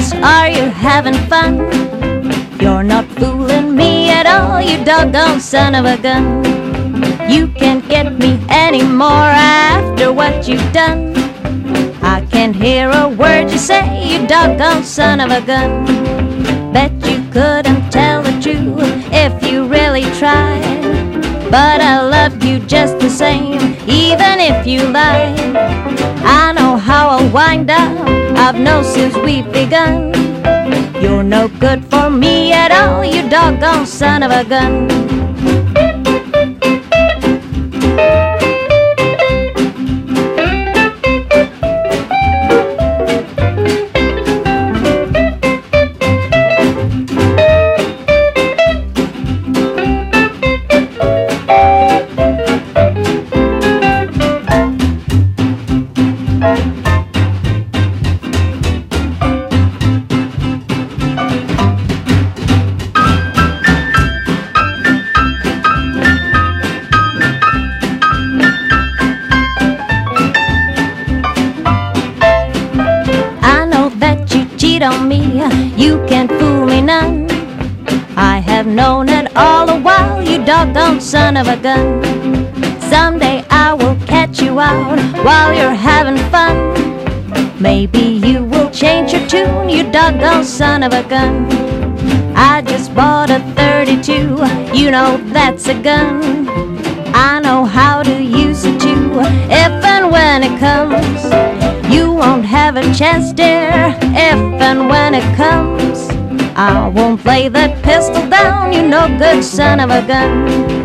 Yes, are you having fun? You're not fooling me at all, you doggone son of a gun. You can't get me anymore after what you've done. I can't hear a word you say, you doggone son of a gun. Bet you couldn't tell the truth if you really tried, but I love you just the same, even if you lied. I know how I'll wind up, I've known since we've begun. You're no good for me at all, you doggone son of a gun. On me, you can't fool me none. I have known it all a while, you doggone son of a gun. Someday I will catch you out while you're having fun. Maybe you will change your tune, you doggone son of a gun. I just bought a 32, you know that's a gun. I know how to use it too, if and when it comes. You won't have a chance, dear, if and when it comes. I won't lay that pistol down, you no good son of a gun.